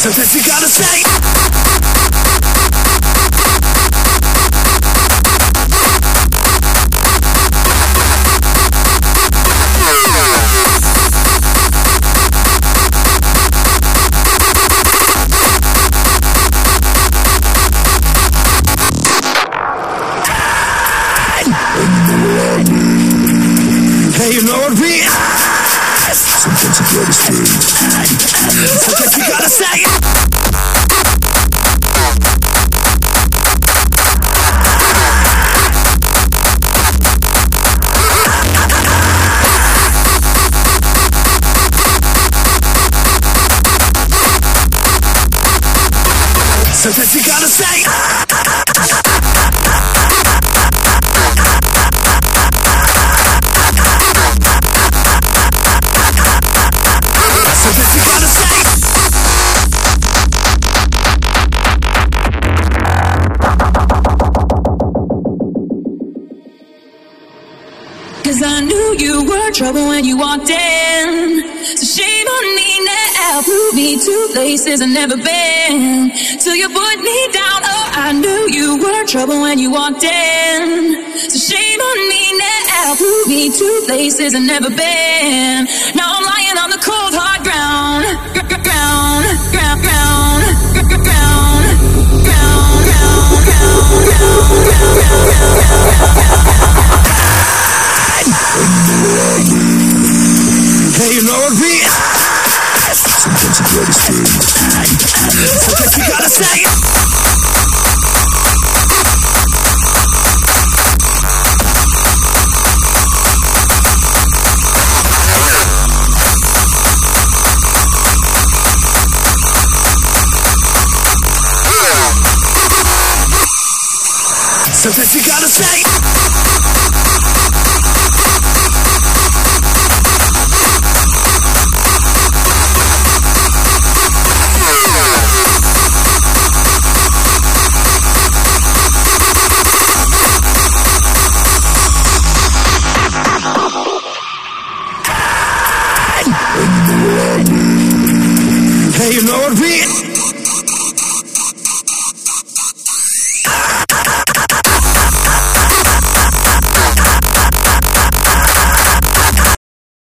Sometimes you gotta say. Hey, you know what we are? Sometimes you gotta say. Sometimes you gotta say. Sometimes you gotta say. Cause I knew you were trouble when you walked in. So shame on me now. Prove me to places I've never been. Till you put me down. Oh, I knew you were trouble when you walked in. So shame on me now. Prove me to places I've never been. Now I'm lying on the cold hard ground. Ground, ground, ground, ground, ground, ground, Hey, you know what we are? Sometimes you gotta say. Sometimes you gotta say. Sometimes you gotta say. Hey, you know what we